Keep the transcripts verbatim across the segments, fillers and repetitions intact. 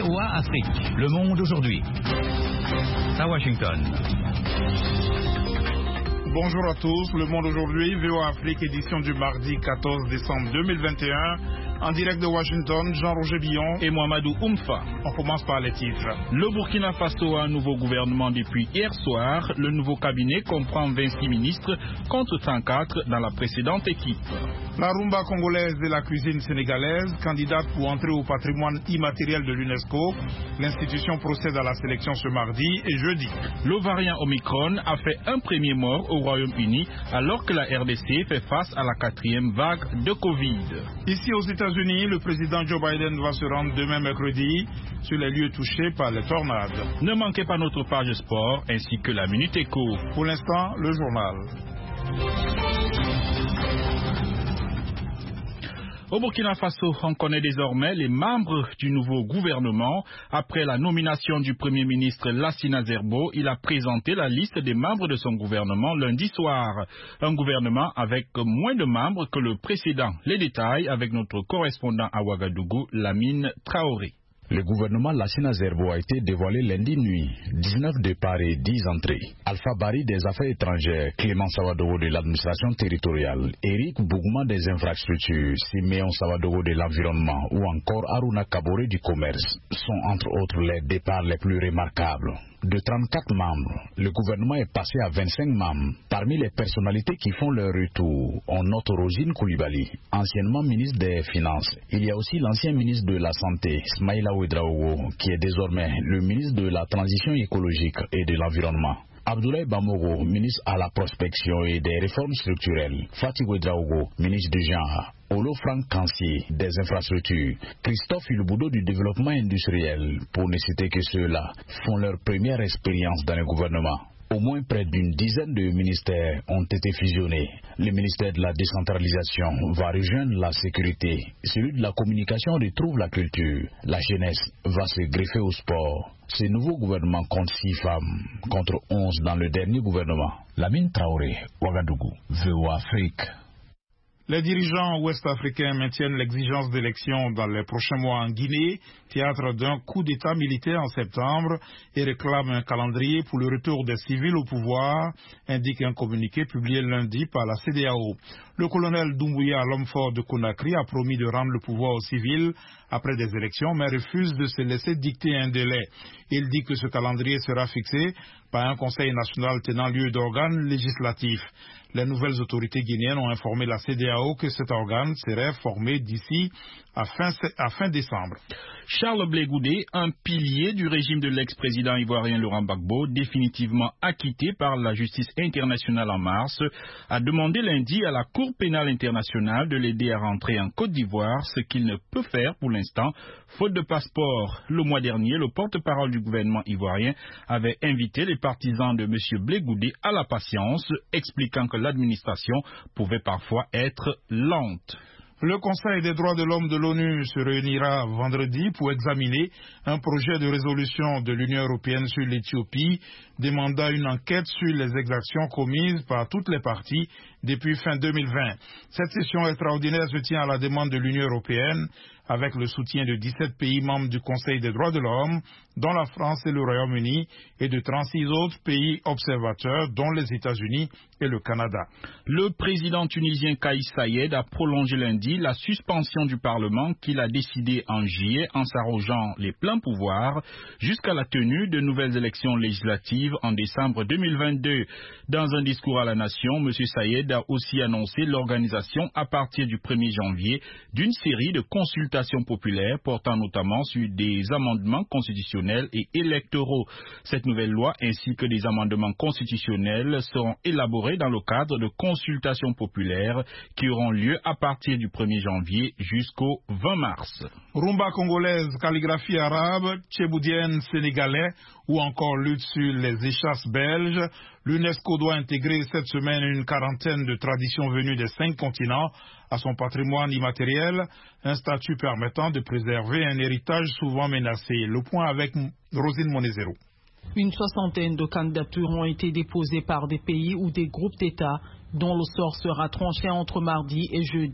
V O A Afrique. Le monde aujourd'hui. À Washington. Bonjour à tous, Le Monde aujourd'hui, V O A Afrique, édition du mardi quatorze décembre deux mille vingt et un. En direct de Washington, Jean-Roger Billon et Mohamedou Oumfa. On commence par les titres. Le Burkina Faso a un nouveau gouvernement depuis hier soir. Le nouveau cabinet comprend vingt-six ministres contre cent quatre dans la précédente équipe. La rumba congolaise et la cuisine sénégalaise, candidate pour entrer au patrimoine immatériel de l'UNESCO. L'institution procède à la sélection ce mardi et jeudi. Le variant Omicron a fait un premier mort au Royaume-Uni alors que la R D C fait face à la quatrième vague de Covid. Ici aux États-Unis, le président Joe Biden va se rendre demain mercredi sur les lieux touchés par les tornades. Ne manquez pas notre page sport ainsi que la Minute Éco. Pour l'instant, le journal. Au Burkina Faso, on connaît désormais les membres du nouveau gouvernement. Après la nomination du Premier ministre Lassina Zerbo, il a présenté la liste des membres de son gouvernement lundi soir. Un gouvernement avec moins de membres que le précédent. Les détails avec notre correspondant à Ouagadougou, Lamine Traoré. Le gouvernement Lassina Zerbo a été dévoilé lundi nuit, dix-neuf départs et dix entrées. Alpha Bari des Affaires étrangères, Clément Sawadogo de l'administration territoriale, Eric Bougouma des infrastructures, Siméon Sawadogo de l'environnement ou encore Aruna Kabore du commerce sont entre autres les départs les plus remarquables. De trente-quatre membres, le gouvernement est passé à vingt-cinq membres. Parmi les personnalités qui font leur retour, on note Rosine Koulibaly, anciennement ministre des Finances. Il y a aussi l'ancien ministre de la Santé, Smaïla Ouedraogo, qui est désormais le ministre de la Transition écologique et de l'Environnement. Abdoulaye Bamogo, ministre à la prospection et des réformes structurelles. Fatih Ouedraogo, ministre du genre. Olo Franck Kansier, des infrastructures. Christophe Ilboudou du développement industriel, pour ne citer que ceux-là, font leur première expérience dans le gouvernement. Au moins près d'une dizaine de ministères ont été fusionnés. Le ministère de la décentralisation va rejoindre la sécurité. Celui de la communication retrouve la culture. La jeunesse va se greffer au sport. Ce nouveau gouvernement compte six femmes contre onze dans le dernier gouvernement. Lamine Traoré, Ouagadougou, V O A Afrique. Les dirigeants ouest-africains maintiennent l'exigence d'élections dans les prochains mois en Guinée, théâtre d'un coup d'État militaire en septembre, et réclament un calendrier pour le retour des civils au pouvoir, indique un communiqué publié lundi par la C D A O. Le colonel Doumbouya, l'homme fort de Conakry, a promis de rendre le pouvoir aux civils après des élections, mais refuse de se laisser dicter un délai. Il dit que ce calendrier sera fixé par un conseil national tenant lieu d'organes législatifs. Les nouvelles autorités guinéennes ont informé la C D A O que cet organe serait formé d'ici à fin, à fin décembre. Charles Blé Goudé, un pilier du régime de l'ex-président ivoirien Laurent Gbagbo, définitivement acquitté par la justice internationale en mars, a demandé lundi à la Cour pénale internationale de l'aider à rentrer en Côte d'Ivoire, ce qu'il ne peut faire pour l'instant, faute de passeport. Le mois dernier, le porte-parole du gouvernement ivoirien avait invité les partisans de M. Blé Goudé à la patience, expliquant que l'administration pouvait parfois être lente. Le Conseil des droits de l'homme de l'ONU se réunira vendredi pour examiner un projet de résolution de l'Union européenne sur l'Éthiopie, demandant une enquête sur les exactions commises par toutes les parties depuis fin deux mille vingt. Cette session extraordinaire se tient à la demande de l'Union européenne, avec le soutien de dix-sept pays membres du Conseil des droits de l'homme, dont la France et le Royaume-Uni, et de trente-six autres pays observateurs, dont les États-Unis et le Canada. Le président tunisien Kais Saied a prolongé lundi la suspension du Parlement qu'il a décidé en juillet en s'arrogeant les pleins pouvoirs jusqu'à la tenue de nouvelles élections législatives en décembre deux mille vingt-deux. Dans un discours à la nation, M. Saied a aussi annoncé l'organisation à partir du premier janvier d'une série de consultations populaires portant notamment sur des amendements constitutionnels et électoraux. Cette nouvelle loi ainsi que des amendements constitutionnels seront élaborés dans le cadre de consultations populaires qui auront lieu à partir du premier janvier jusqu'au vingt mars. Rumba congolaise, calligraphie arabe, tchéboudienne sénégalais ou encore lutte sur les échasses belges, l'UNESCO doit intégrer cette semaine une quarantaine de traditions venues des cinq continents à son patrimoine immatériel, un statut permettant de préserver un héritage souvent menacé. Le point avec Rosine Monezero. Une soixantaine de candidatures ont été déposées par des pays ou des groupes d'États dont le sort sera tranché entre mardi et jeudi.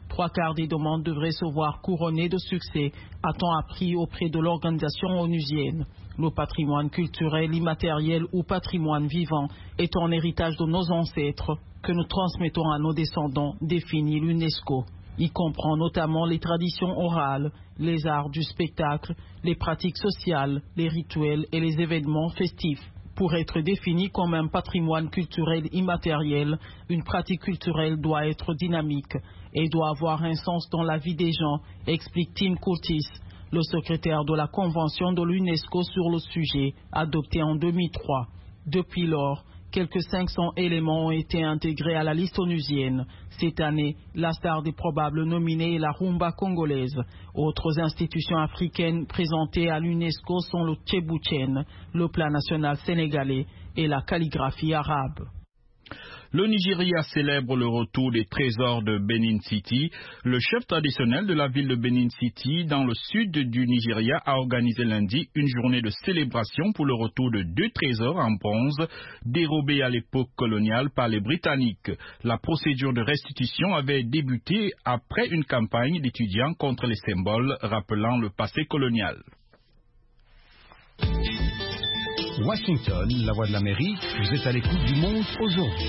Trois quarts des demandes devraient se voir couronnées de succès, a-t-on appris auprès de l'organisation onusienne. Le patrimoine culturel immatériel ou patrimoine vivant est un héritage de nos ancêtres que nous transmettons à nos descendants, définit l'UNESCO. Il comprend notamment les traditions orales, les arts du spectacle, les pratiques sociales, les rituels et les événements festifs. Pour être défini comme un patrimoine culturel immatériel, une pratique culturelle doit être dynamique et doit avoir un sens dans la vie des gens, explique Tim Curtis, le secrétaire de la Convention de l'UNESCO sur le sujet, adoptée en deux mille trois. Depuis lors, quelques cinq cents éléments ont été intégrés à la liste onusienne. Cette année, la star des probables nominés est la rumba congolaise. Autres institutions africaines présentées à l'UNESCO sont le tchébouchen, le plat national sénégalais et la calligraphie arabe. Le Nigeria célèbre le retour des trésors de Benin City. Le chef traditionnel de la ville de Benin City, dans le sud du Nigeria, a organisé lundi une journée de célébration pour le retour de deux trésors en bronze dérobés à l'époque coloniale par les Britanniques. La procédure de restitution avait débuté après une campagne d'étudiants contre les symboles rappelant le passé colonial. Washington, la voix de l'Amérique, vous êtes à l'écoute du monde aujourd'hui.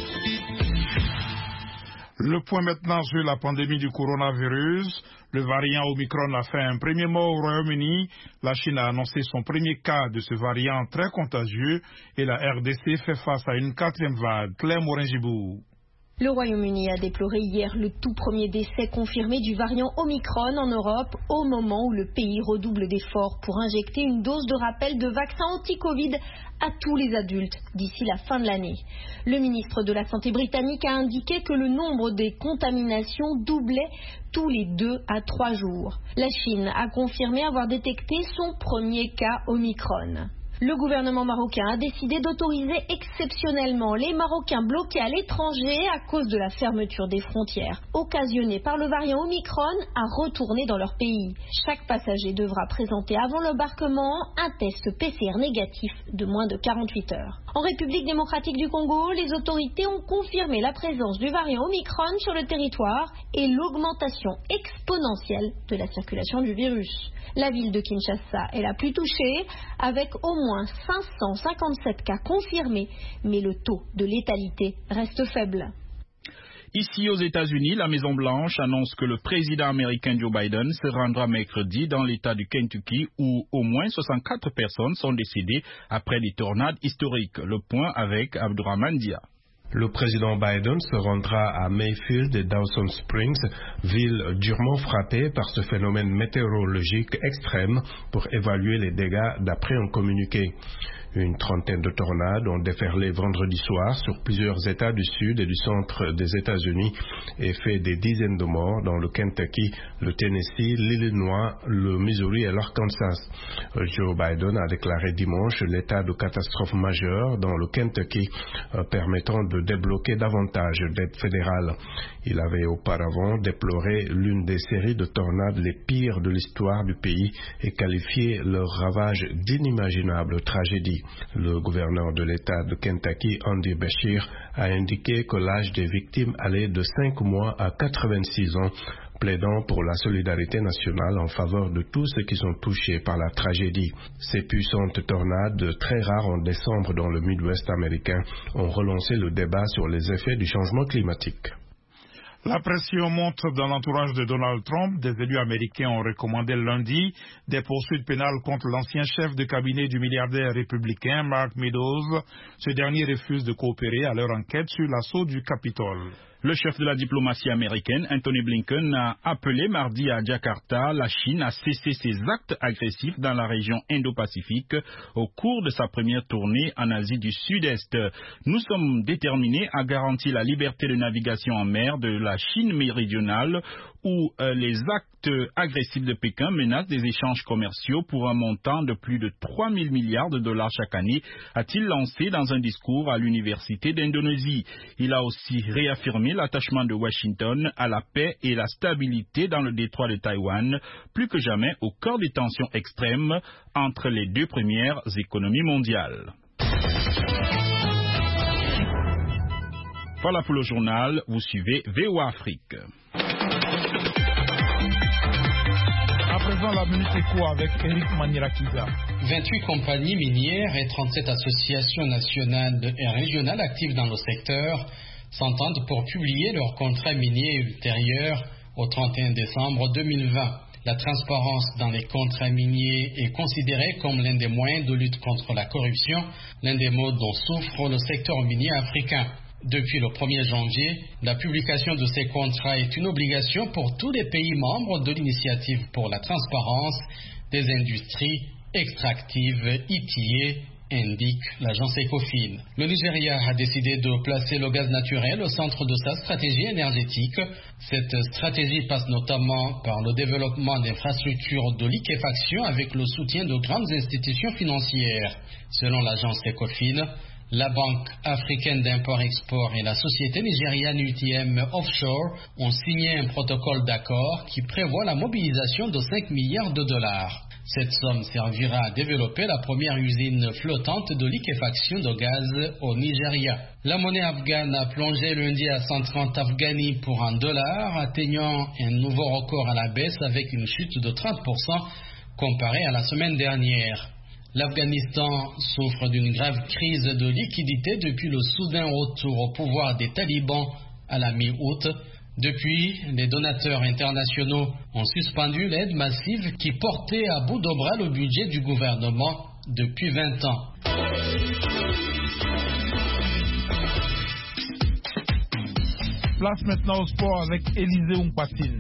Le point maintenant sur la pandémie du coronavirus. Le variant Omicron a fait un premier mort au Royaume-Uni. La Chine a annoncé son premier cas de ce variant très contagieux et la R D C fait face à une quatrième vague. Claire Morin-Gibou. Le Royaume-Uni a déploré hier le tout premier décès confirmé du variant Omicron en Europe au moment où le pays redouble d'efforts pour injecter une dose de rappel de vaccin anti-Covid à tous les adultes d'ici la fin de l'année. Le ministre de la Santé britannique a indiqué que le nombre des contaminations doublait tous les deux à trois jours. La Chine a confirmé avoir détecté son premier cas Omicron. Le gouvernement marocain a décidé d'autoriser exceptionnellement les Marocains bloqués à l'étranger à cause de la fermeture des frontières occasionnée par le variant Omicron à retourner dans leur pays. Chaque passager devra présenter avant l'embarquement un test P C R négatif de moins de quarante-huit heures. En République démocratique du Congo, les autorités ont confirmé la présence du variant Omicron sur le territoire et l'augmentation exponentielle de la circulation du virus. La ville de Kinshasa est la plus touchée, avec au moins cinq cent cinquante-sept cas confirmés, mais le taux de létalité reste faible. Ici aux États-Unis, la Maison-Blanche annonce que le président américain Joe Biden se rendra mercredi dans l'État du Kentucky où au moins soixante-quatre personnes sont décédées après des tornades historiques. Le point avec Abdourahmane Dia. Le président Biden se rendra à Mayfield et Dawson Springs, villes durement frappées par ce phénomène météorologique extrême, pour évaluer les dégâts d'après un communiqué. Une trentaine de tornades ont déferlé vendredi soir sur plusieurs États du sud et du centre des États-Unis et fait des dizaines de morts dans le Kentucky, le Tennessee, l'Illinois, le Missouri et l'Arkansas. Joe Biden a déclaré dimanche l'état de catastrophe majeure dans le Kentucky, euh, permettant de débloquer davantage d'aides fédérales. Il avait auparavant déploré l'une des séries de tornades les pires de l'histoire du pays et qualifié leur ravage d'inimaginables tragédies. Le gouverneur de l'État de Kentucky, Andy Beshear, a indiqué que l'âge des victimes allait de cinq mois à quatre-vingt-six ans, plaidant pour la solidarité nationale en faveur de tous ceux qui sont touchés par la tragédie. Ces puissantes tornades, très rares en décembre dans le Midwest américain, ont relancé le débat sur les effets du changement climatique. La pression monte dans l'entourage de Donald Trump. Des élus américains ont recommandé lundi des poursuites pénales contre l'ancien chef de cabinet du milliardaire républicain Mark Meadows. Ce dernier refuse de coopérer à leur enquête sur l'assaut du Capitole. Le chef de la diplomatie américaine, Anthony Blinken, a appelé mardi à Jakarta la Chine à cesser ses actes agressifs dans la région Indo-Pacifique au cours de sa première tournée en Asie du Sud-Est. Nous sommes déterminés à garantir la liberté de navigation en mer de la Chine méridionale où euh, les actes agressifs de Pékin menacent des échanges commerciaux pour un montant de plus de trois mille milliards de dollars chaque année, a-t-il lancé dans un discours à l'Université d'Indonésie. Il a aussi réaffirmé l'attachement de Washington à la paix et la stabilité dans le détroit de Taïwan, plus que jamais au cœur des tensions extrêmes entre les deux premières économies mondiales. Voilà pour le journal, vous suivez V O A Afrique. présent la Minute Éco avec Eric Manirakiza. vingt-huit compagnies minières et trente-sept associations nationales et régionales actives dans le secteur s'entendent pour publier leur contrat minier ultérieur au trente et un décembre deux mille vingt. La transparence dans les contrats miniers est considérée comme l'un des moyens de lutte contre la corruption, l'un des maux dont souffre le secteur minier africain. Depuis le premier janvier, la publication de ces contrats est une obligation pour tous les pays membres de l'initiative pour la transparence des industries extractives I T A, indique l'agence Ecofin. Le Nigeria a décidé de placer le gaz naturel au centre de sa stratégie énergétique. Cette stratégie passe notamment par le développement d'infrastructures de liquéfaction avec le soutien de grandes institutions financières. Selon l'agence Ecofin, la Banque africaine d'import-export et la société nigériane U T M Offshore ont signé un protocole d'accord qui prévoit la mobilisation de cinq milliards de dollars. Cette somme servira à développer la première usine flottante de liquéfaction de gaz au Nigeria. La monnaie afghane a plongé lundi à cent trente afghani pour un dollar, atteignant un nouveau record à la baisse avec une chute de trente pour cent comparée à la semaine dernière. L'Afghanistan souffre d'une grave crise de liquidité depuis le soudain retour au pouvoir des talibans à la mi-août. Depuis, les donateurs internationaux ont suspendu l'aide massive qui portait à bout de bras le budget du gouvernement depuis vingt ans. Place maintenant au sport avec Élisée Ompatine.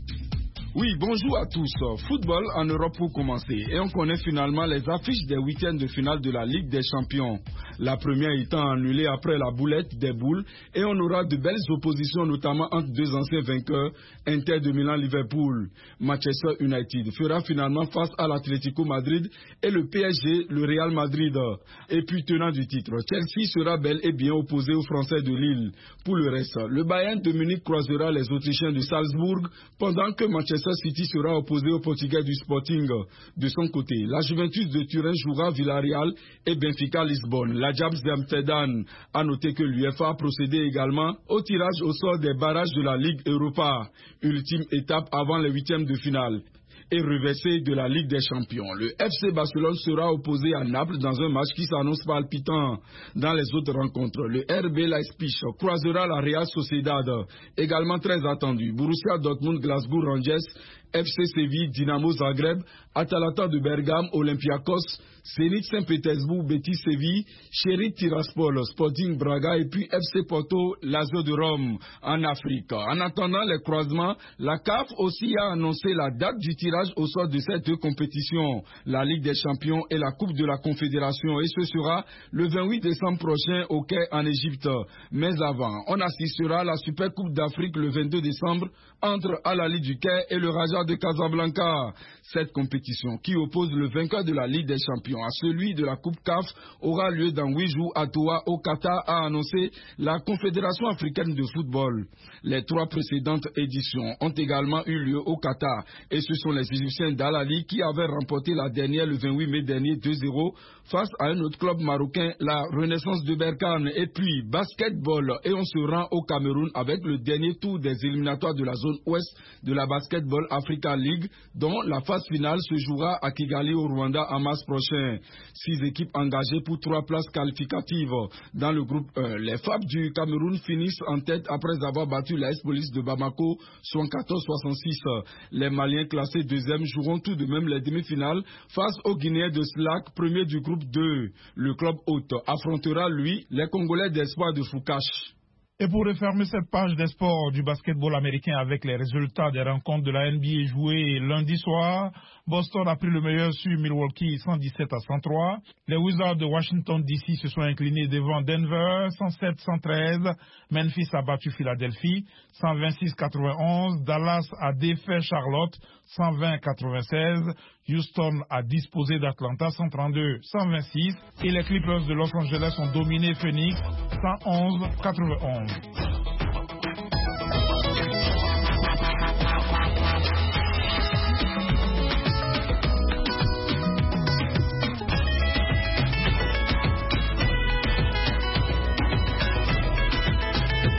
Oui, bonjour à tous. Football en Europe pour commencer. Et on connaît finalement les affiches des huitièmes de finale de la Ligue des Champions. La première étant annulée après la boulette des boules. Et on aura de belles oppositions, notamment entre deux anciens vainqueurs, Inter de Milan-Liverpool. Manchester United fera finalement face à l'Atlético Madrid et le P S G, le Real Madrid. Et puis tenant du titre, Chelsea sera bel et bien opposé aux Français de Lille. Pour le reste, le Bayern de Munich croisera les Autrichiens de Salzbourg, pendant que Manchester City sera opposé au Portugais du Sporting. De son côté, la Juventus de Turin jouera Villarreal et Benfica Lisbonne. L'Ajax d'Amsterdam a noté que l'U E F A a procédé également au tirage au sort des barrages de la Ligue Europa, ultime étape avant les huitièmes de finale. Et reversé de la Ligue des Champions. Le F C Barcelone sera opposé à Naples dans un match qui s'annonce palpitant. Dans les autres rencontres, le R B Leipzig croisera la Real Sociedad, également très attendu. Borussia Dortmund, Glasgow Rangers, F C Séville, Dynamo Zagreb, Atalanta de Bergame, Olympiakos, Zenit Saint-Pétersbourg, Betis Séville, Sheriff Tiraspol, Sporting Braga et puis F C Porto, Lazio de Rome en Afrique. En attendant les croisements, la C A F aussi a annoncé la date du tirage au sort de ces deux compétitions, la Ligue des Champions et la Coupe de la Confédération, et ce sera le vingt-huit décembre prochain au Caire en Égypte. Mais avant, on assistera à la Super Coupe d'Afrique le vingt-deux décembre entre Al Ahly du Caire et le Raja de Casablanca. Cette compétition, qui oppose le vainqueur de la Ligue des Champions à celui de la Coupe C A F, aura lieu dans huit jours à Doha, au Qatar, a annoncé la Confédération africaine de football. Les trois précédentes éditions ont également eu lieu au Qatar, et ce sont les Égyptiens d'Al Ahly qui avaient remporté la dernière le vingt-huit mai dernier deux zéro face à un autre club marocain, la Renaissance de Berkane. Et puis basketball, et on se rend au Cameroun avec le dernier tour des éliminatoires de la zone ouest de la Basketball Africa League, dont la phase finale se jouera à Kigali au Rwanda en mars prochain. Six équipes engagées pour trois places qualificatives. Dans le groupe un, les F A B du Cameroun finissent en tête après avoir battu la S-Police de Bamako soixante-quatorze à soixante-six. Les Maliens classés deuxième joueront tout de même les demi-finales face aux Guinéens de Slack, premier du groupe deux. Le club hôte affrontera, lui, les Congolais d'espoir de Foucache. Et pour refermer cette page des sports du basketball américain avec les résultats des rencontres de la N B A jouées lundi soir, Boston a pris le meilleur sur Milwaukee cent dix-sept à cent trois. Les Wizards de Washington D C se sont inclinés devant Denver cent sept à cent treize. Memphis a battu Philadelphie cent vingt-six à quatre-vingt-onze. Dallas a défait Charlotte cent vingt à quatre-vingt-seize. Houston a disposé d'Atlanta cent trente-deux à cent vingt-six. Et les Clippers de Los Angeles ont dominé Phoenix cent onze à quatre-vingt-onze.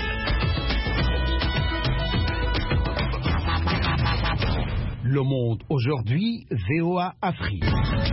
Le monde Aujourd'hui, V O A Afrique.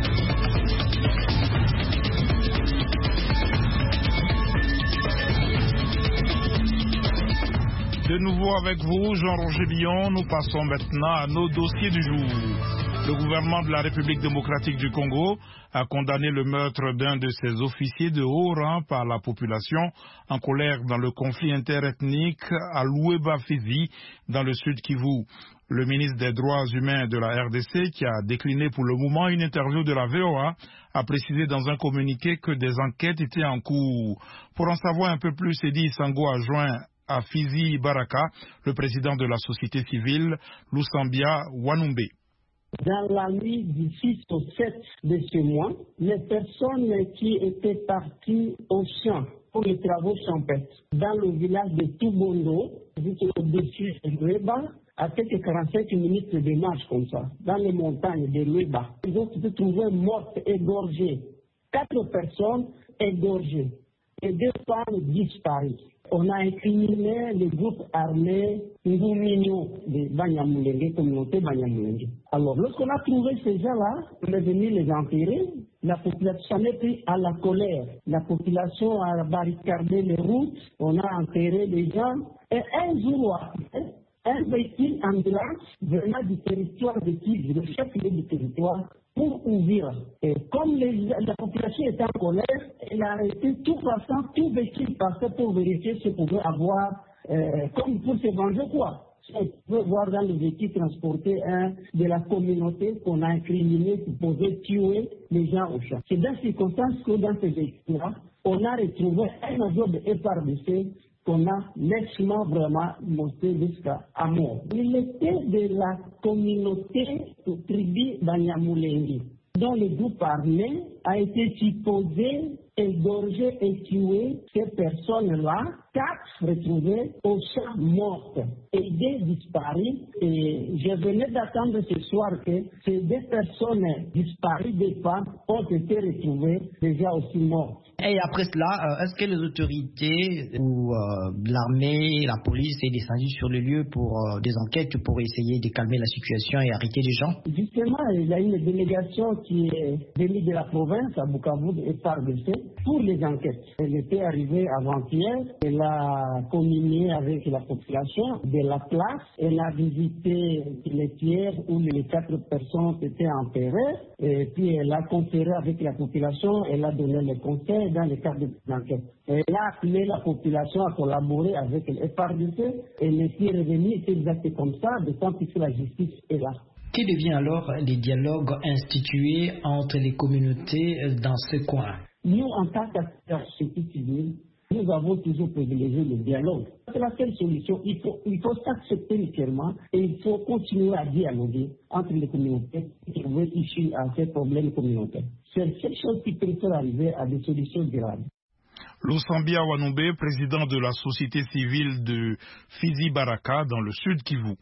De nouveau avec vous, Jean-Roger Billon, nous passons maintenant à nos dossiers du jour. Le gouvernement de la République démocratique du Congo a condamné le meurtre d'un de ses officiers de haut rang par la population en colère dans le conflit interethnique à Loueba-Fizi, dans le sud Kivu. Le ministre des Droits humains de la R D C, qui a décliné pour le moment une interview de la V O A, a précisé dans un communiqué que des enquêtes étaient en cours. Pour en savoir un peu plus, Edi Sango a joint à Fizi Baraka le président de la société civile, Lusambia Wanumbe. Dans la nuit du six au sept de ce mois, les personnes qui étaient parties au champ pour les travaux champêtres dans le village de Tubondo, au-dessus de Loueba, à quelques quarante-cinq minutes de marche comme ça, dans les montagnes de Loueba. Ils ont été trouvés mortes, égorgées. Quatre personnes égorgées et deux femmes disparues. On a incriminé le groupe armé Ngouminyo de Banyamulenge, communauté Banyamulenge. Alors, lorsqu'on a trouvé ces gens-là, on est venu les enterrer. La population s'en est pris à la colère. La population a barricadé les routes. On a enterré les gens. Et un jour après, un véhicule ambulance venant du territoire de Kivu, le chef-lieu du territoire, pour ouvrir. Et comme les, la population était en colère, elle a arrêté tout passant, tout véhicule passait pour vérifier ce qu'on pouvait avoir, euh, comme pour se venger quoi. On peut voir dans le véhicule transporter un de la communauté qu'on a incriminé qui pouvait tuer les gens au champ. C'est dans ces circonstances que dans ce véhicule-là, on a retrouvé un avion de F R D C qu'on a nettement vraiment monté jusqu'à mort. Il était de la communauté de tribu Banyamulenge, dont le groupe armé a été supposé égorger et tuer ces personnes-là, quatre retrouvées au champ mortes et deux disparues. Et je venais d'attendre ce soir que ces deux personnes disparues, des femmes, ont été retrouvées déjà aussi mortes. Et après cela, est-ce que les autorités ou euh, l'armée, la police est descendue sur le lieu pour euh, des enquêtes pour essayer de calmer la situation et arrêter les gens? Justement, il y a une délégation qui est venue de la province à Bukavu et par D C pour les enquêtes. Elle était arrivée avant-hier, elle a communié avec la population de la place, elle a visité les pierres où les quatre personnes étaient enterrées, et puis elle a conféré avec la population, elle a donné les conseils dans le cadre de l'enquête. Elle a appelé la population à collaborer avec le F R D C, et les tirs revenus étaient exactement comme ça, de tant que la justice est là. Que devient alors les dialogues institués entre les communautés dans ce coin? Nous, en tant qu'acteurs civils, nous avons toujours privilégié le dialogue. C'est la seule solution. Il faut, il faut s'accepter mutuellement et il faut continuer à dialoguer entre les communautés et trouver issue à ces problèmes communautaires. C'est cette chose qui peut faire arriver à des solutions durables. Lusambia Wanumbe, président de la société civile de Fizi Baraka dans le sud Kivu.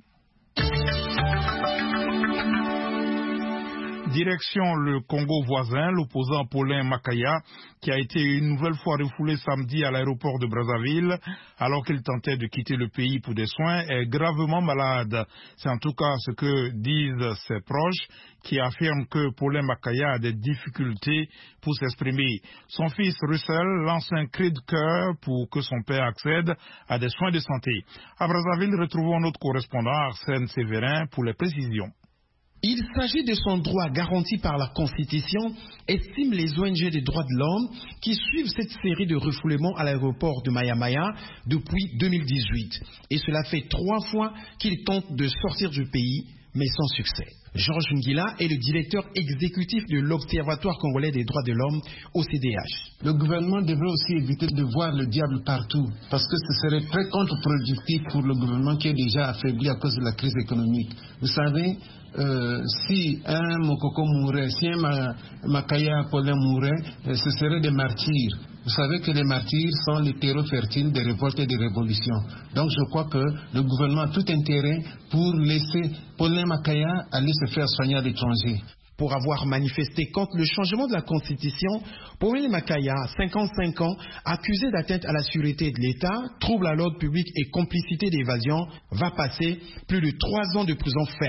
Direction le Congo voisin, l'opposant Paulin Makaya, qui a été une nouvelle fois refoulé samedi à l'aéroport de Brazzaville, alors qu'il tentait de quitter le pays pour des soins, est gravement malade. C'est en tout cas ce que disent ses proches, qui affirment que Paulin Makaya a des difficultés pour s'exprimer. Son fils Russell lance un cri de cœur pour que son père accède à des soins de santé. À Brazzaville, retrouvons notre correspondant Arsène Séverin pour les précisions. Il s'agit de son droit garanti par la Constitution, estiment les O N G des droits de l'homme qui suivent cette série de refoulements à l'aéroport de Maya-Maya depuis deux mille dix-huit. Et cela fait trois fois qu'il tente de sortir du pays, mais sans succès. Georges Ngila est le directeur exécutif de l'Observatoire congolais des droits de l'homme, O C D H. Le gouvernement devrait aussi éviter de voir le diable partout, parce que ce serait très contre-productif pour le gouvernement qui est déjà affaibli à cause de la crise économique. Vous savez, Euh, si un Mokoko mourait, si un Makaya Paulin mourait, euh, ce seraient des martyrs. Vous savez que les martyrs sont les terreaux fertiles des révoltes et des révolutions. Donc je crois que le gouvernement a tout intérêt pour laisser Paulin Makaya aller se faire soigner à l'étranger. Pour avoir manifesté contre le changement de la Constitution, Paulin Makaya, cinquante-cinq ans, accusé d'atteinte à la sûreté de l'État, trouble à l'ordre public et complicité d'évasion, va passer plus de trois ans de prison ferme.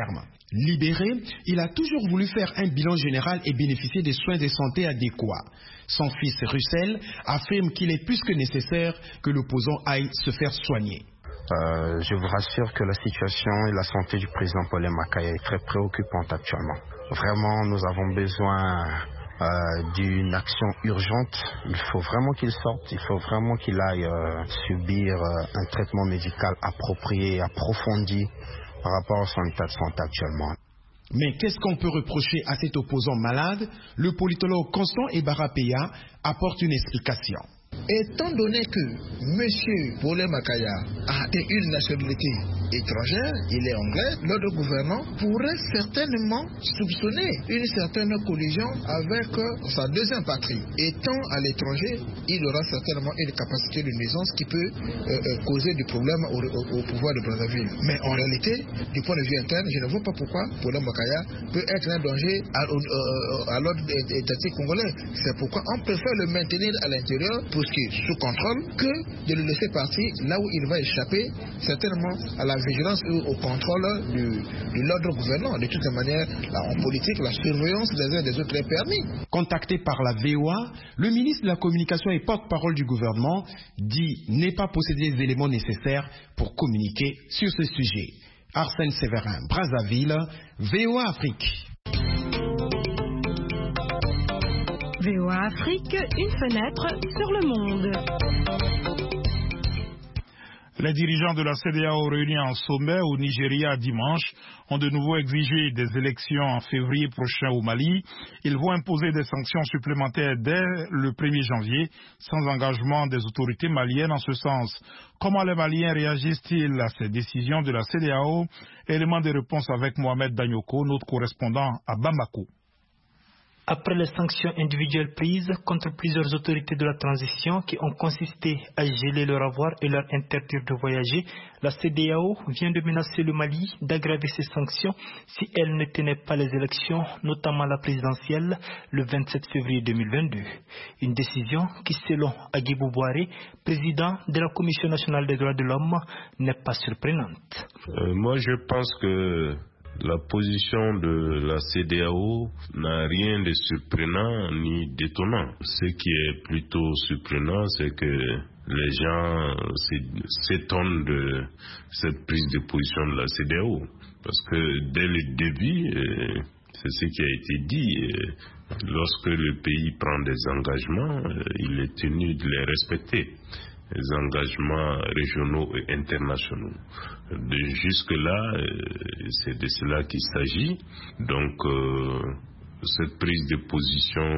Libéré, il a toujours voulu faire un bilan général et bénéficier des soins de santé adéquats. Son fils Russell affirme qu'il est plus que nécessaire que l'opposant aille se faire soigner. Euh, je vous rassure que la situation et la santé du président Paul Makaya est très préoccupante actuellement. Vraiment, nous avons besoin euh, d'une action urgente. Il faut vraiment qu'il sorte, il faut vraiment qu'il aille euh, subir euh, un traitement médical approprié, approfondi par rapport à son état de santé actuellement. Mais qu'est-ce qu'on peut reprocher à cet opposant malade? Le politologue Constant Ebarapeya apporte une explication. Étant donné que M. Paul Makaya a une nationalité étrangère, il est anglais, notre gouvernement pourrait certainement soupçonner une certaine collision avec sa deuxième patrie. Étant à l'étranger, il aura certainement une capacité de nuisance qui peut euh, euh, causer du problème au, au, au pouvoir de Brazzaville. Mais en réalité, du point de vue interne, je ne vois pas pourquoi Paul Makaya peut être un danger à, euh, à l'ordre étatique congolais. C'est pourquoi on préfère le maintenir à l'intérieur pour ce qui est sous contrôle que de le laisser partir là où il va échapper certainement à la vigilance ou au contrôle du, de l'ordre gouvernant. De toute manière, là, en politique, la surveillance des uns des autres est permis. Contacté par la V O A, le ministre de la Communication et porte-parole du gouvernement dit n'est pas posséder les éléments nécessaires pour communiquer sur ce sujet. Arsène Séverin, Brazzaville, V O A Afrique. V O A Afrique, une fenêtre sur le monde. Les dirigeants de la C E D E A O réunis en sommet au Nigeria dimanche ont de nouveau exigé des élections en février prochain au Mali. Ils vont imposer des sanctions supplémentaires dès le premier janvier, sans engagement des autorités maliennes en ce sens. Comment les Maliens réagissent-ils à ces décisions de la C E D E A O? Élément de réponse avec Mohamed Danyoko, notre correspondant à Bamako. Après les sanctions individuelles prises contre plusieurs autorités de la transition qui ont consisté à geler leur avoir et leur interdire de voyager, la C E D E A O vient de menacer le Mali d'aggraver ses sanctions si elle ne tenait pas les élections, notamment la présidentielle, le vingt-sept février deux mille vingt-deux. Une décision qui, selon Agibou Boiré, président de la Commission nationale des droits de l'homme, n'est pas surprenante. Euh, moi, je pense que la position de la C E D E A O n'a rien de surprenant ni d'étonnant. Ce qui est plutôt surprenant, c'est que les gens s'étonnent de cette prise de position de la C E D E A O. Parce que dès le début, c'est ce qui a été dit, lorsque le pays prend des engagements, il est tenu de les respecter. Les engagements régionaux et internationaux. De jusque-là, c'est de cela qu'il s'agit. Donc, euh, cette prise de position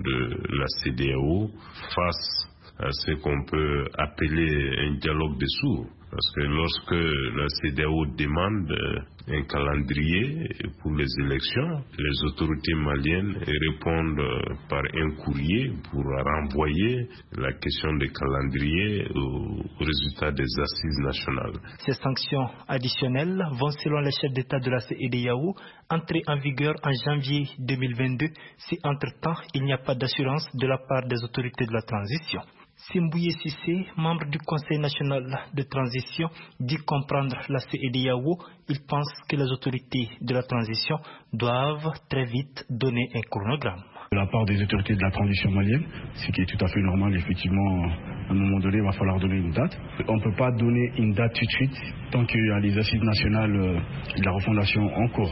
de la C E D E A O face à ce qu'on peut appeler un dialogue de sourds. Parce que lorsque la C E D E A O demande un calendrier pour les élections, les autorités maliennes répondent par un courrier pour renvoyer la question des calendriers au résultat des assises nationales. Ces sanctions additionnelles vont, selon les chefs d'État de la C E D E A O, entrer en vigueur en janvier deux mille vingt-deux si entre-temps il n'y a pas d'assurance de la part des autorités de la transition. Simbouye Sissé, membre du Conseil national de transition, dit comprendre la C E D E A O. Il pense que les autorités de la transition doivent très vite donner un chronogramme. De la part des autorités de la transition malienne, ce qui est tout à fait normal, effectivement, à un moment donné, il va falloir donner une date. On ne peut pas donner une date tout de suite tant qu'il y a les assises nationales de la refondation en cours.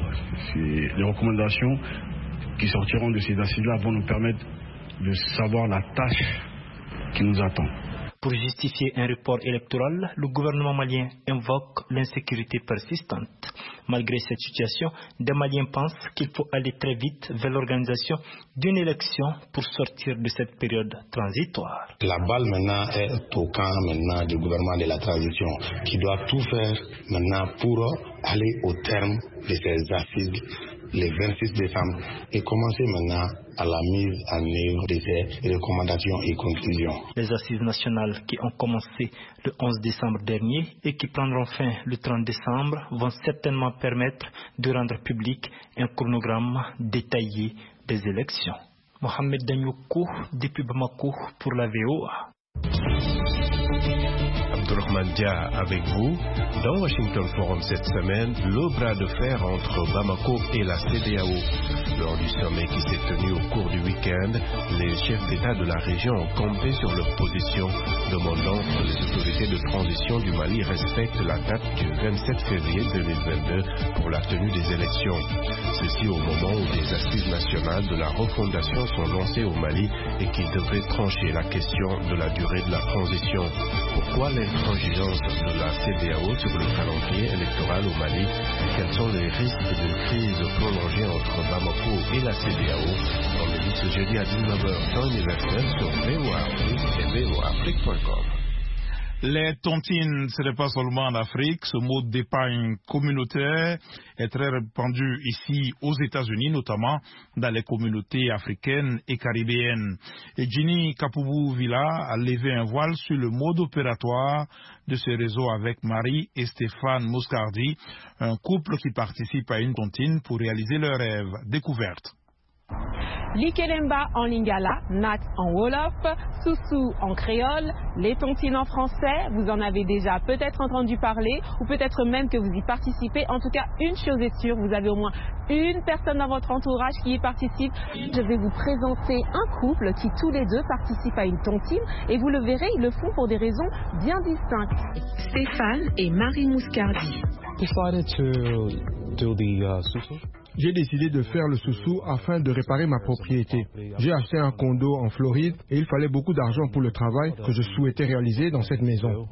Les recommandations qui sortiront de ces assises-là vont nous permettre de savoir la tâche qui nous attend. Pour justifier un report électoral, le gouvernement malien invoque l'insécurité persistante. Malgré cette situation, des Maliens pensent qu'il faut aller très vite vers l'organisation d'une élection pour sortir de cette période transitoire. La balle maintenant est au camp maintenant du gouvernement de la transition qui doit tout faire maintenant pour aller au terme de ces assises le vingt-six décembre et commencer maintenant à la mise en œuvre de ces recommandations et conclusions. Les assises nationales qui ont commencé le onze décembre dernier et qui prendront fin le trente décembre vont certainement permettre de rendre public un chronogramme détaillé des élections. Mohamed Danyoko, depuis Bamako pour la V O A. Abdourahmane Dia avec vous. Dans Washington Forum cette semaine, le bras de fer entre Bamako et la C E D E A O. Lors du sommet qui s'est tenu au cours du week-end, les chefs d'État de la région ont campé sur leur position, demandant que les autorités de transition du Mali respectent la date du vingt-sept février deux mille vingt-deux pour la tenue des élections. Ceci au moment où des assises nationales de la refondation sont lancées au Mali et qui devraient trancher la question de la durée de la transition. Pourquoi l'intransigeance de la C E D E A O sur le calendrier électoral au Mali? Quels sont les risques d'une crise prolongée entre Bamako et la C E D E A O? On le dit ce jeudi à dix-neuf heures temps universel sur V O A Afrique et V O A Afrique point com. Les tontines, ce n'est pas seulement en Afrique. Ce mode d'épargne communautaire est très répandu ici aux États-Unis, notamment dans les communautés africaines et caribéennes. Et Ginny Kapoubou Villa a levé un voile sur le mode opératoire de ce réseau avec Marie et Stéphane Moscardi, un couple qui participe à une tontine pour réaliser leur rêve. Découverte. Likelemba en lingala, Nat en wolof, Soussou en créole, les tontines en français, vous en avez déjà peut-être entendu parler ou peut-être même que vous y participez. En tout cas, une chose est sûre, vous avez au moins une personne dans votre entourage qui y participe. Je vais vous présenter un couple qui tous les deux participent à une tontine et vous le verrez, ils le font pour des raisons bien distinctes. Stéphane et Marie Mouscardi. J'ai décidé de faire le soussou afin de réparer ma propriété. J'ai acheté un condo en Floride et il fallait beaucoup d'argent pour le travail que je souhaitais réaliser dans cette maison.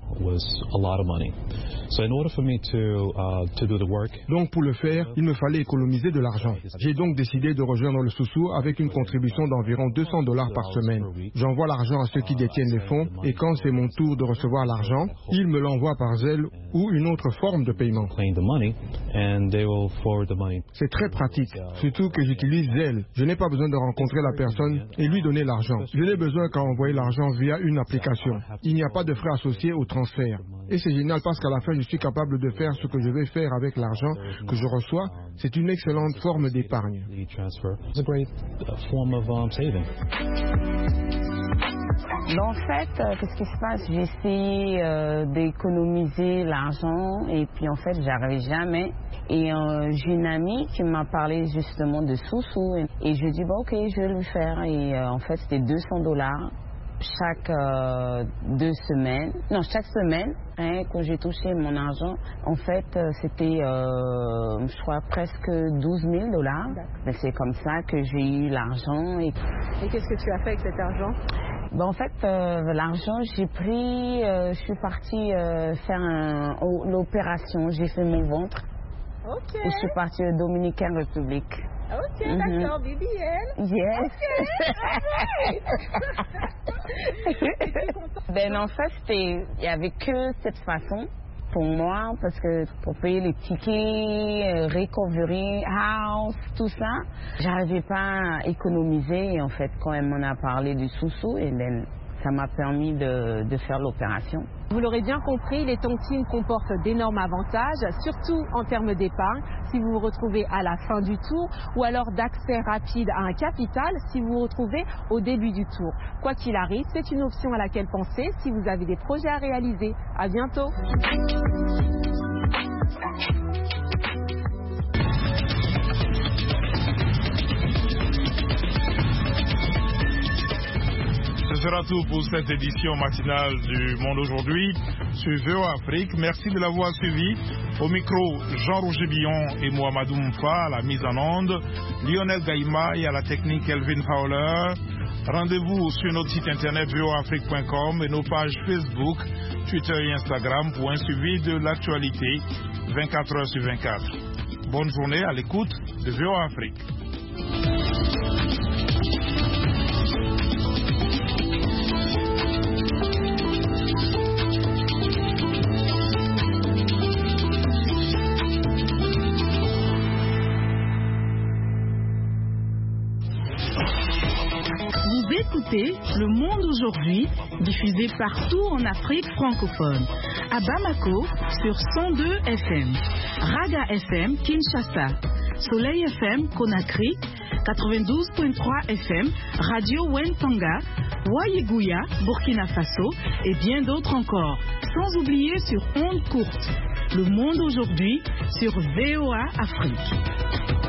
Donc pour le faire, il me fallait économiser de l'argent. J'ai donc décidé de rejoindre le soussou avec une contribution d'environ deux cents dollars par semaine. J'envoie l'argent à ceux qui détiennent les fonds et quand c'est mon tour de recevoir l'argent, ils me l'envoient par Zelle ou une autre forme de paiement. C'est très pratique, surtout que j'utilise Zelle. Je n'ai pas besoin de rencontrer la personne et lui donner l'argent. Je n'ai besoin qu'à envoyer l'argent via une application. Il n'y a pas de frais associés au transfert. Et c'est génial parce qu'à la fin, je suis capable de faire ce que je vais faire avec l'argent que je reçois. C'est une excellente forme d'épargne. En fait, euh, qu'est-ce qui se passe? J'ai essayé euh, d'économiser l'argent et puis en fait, j'arrive jamais. Et euh, j'ai une amie qui m'a parlé justement de Soussou et, et je dis bah ok, je vais le faire. Et euh, en fait, c'était deux cents dollars chaque euh, deux semaines. Non, chaque semaine. Hein, quand j'ai touché mon argent, en fait, euh, c'était, euh, je crois, presque douze mille dollars. C'est comme ça que j'ai eu l'argent. Et, et qu'est-ce que tu as fait avec cet argent? Ben, en fait, euh, l'argent, j'ai pris, euh, je suis partie euh, faire un, oh, l'opération, j'ai fait mon ventre. Ok. Et je suis partie au Dominicaine République. Ok, mm-hmm. D'accord, B B L. Yes. Okay. Ben en fait, c'était, il y avait que cette façon pour moi parce que pour payer les tickets, recovery house, tout ça, j'arrivais pas à économiser. Et en fait, quand elle m'en a parlé du Soussou, et ben, ça m'a permis de, de faire l'opération. Vous l'aurez bien compris, les tontines comportent d'énormes avantages, surtout en termes d'épargne, si vous vous retrouvez à la fin du tour, ou alors d'accès rapide à un capital, si vous vous retrouvez au début du tour. Quoi qu'il arrive, c'est une option à laquelle penser si vous avez des projets à réaliser. À bientôt. Ce sera tout pour cette édition matinale du Monde aujourd'hui sur V O A Afrique. Merci de l'avoir suivi. Au micro, Jean-Roger Billon et Mohamedou Moufa à la mise en onde, Lionel Gaïma et à la technique Elvin Fowler. Rendez-vous sur notre site internet V O A Afrique point com et nos pages Facebook, Twitter et Instagram pour un suivi de l'actualité vingt-quatre heures sur vingt-quatre. Bonne journée à l'écoute de V O A Afrique. Écoutez Le Monde aujourd'hui, diffusé partout en Afrique francophone. À Bamako, sur cent deux F M. Raga F M, Kinshasa. Soleil F M Conakry, quatre-vingt-douze virgule trois F M, Radio Wentanga, Wayeguya, Burkina Faso et bien d'autres encore. Sans oublier sur ondes courtes. Le monde aujourd'hui sur V O A Afrique.